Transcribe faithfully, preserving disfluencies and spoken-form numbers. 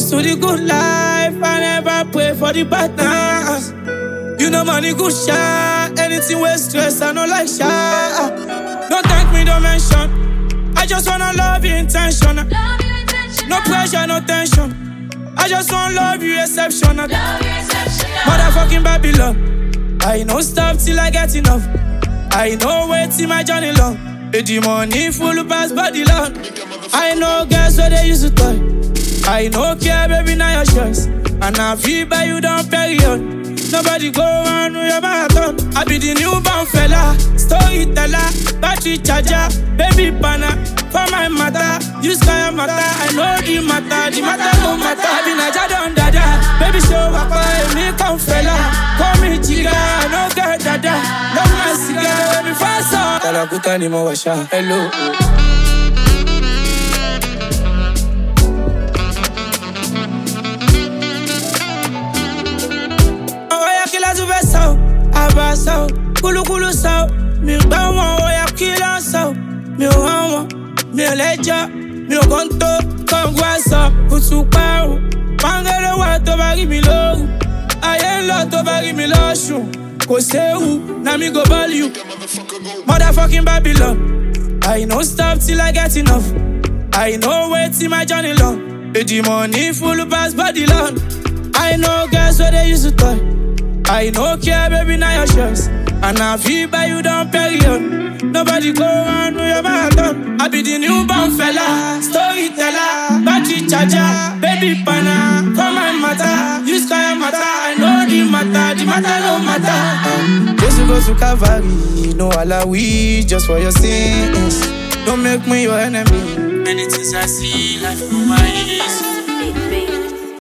Toast to the good life, I never pray for the bad times. You know money good shot, anything with stress, I know like shot. Don't thank me, don't mention. I just wanna love you intentional. Love you intentional. No pressure, no tension. I just wanna love you exceptional. Love you exceptional. Motherfucking Babylon. I know stop till I get enough. I know wait till my journey long. With the money full pass body long. I know girls where they used to toy. I know care baby now your choice. And I feel by you down period. Nobody go on with your marathon. I be the newborn fella, storyteller, battery charger, baby banner. For my mother, you sky matter. I know the matter, the matter no matter. I be Naja don dada, baby show up, me come fella. Call me chica, no girl dada. Love my cigar, baby fast up. Talakuta ni mo washa, hello. Abaso, kulu kulu sao, mi gba wọn oya kila sao, mi ò hàn wọn, mi ò lẹ́jọ́, mi ò kọ́ńtò, kọ́ńgó àṣọ, kùtù parun, pàǹgẹ́lẹ́ wà tó bá rí mi lóru, ayé ń lọ tó bá rí mi lọ́sùn, kò séwu, na mi go ball you, motherfucking Babylon, I no stop till I get enough, I no wait till my journey long, the money full pass body long, I know girls where they used to toy. I know care, baby, now your choice. And I feel by you down period. Nobody go on with your marathon. I be the newborn fella, storyteller, battery charger, baby banner. For my matter, you sky matter. I know the matter, the matter no matter. Just to go to Calvary, no alawi, just for your sins. Don't make me your enemy. Many things I see, life through my eyes.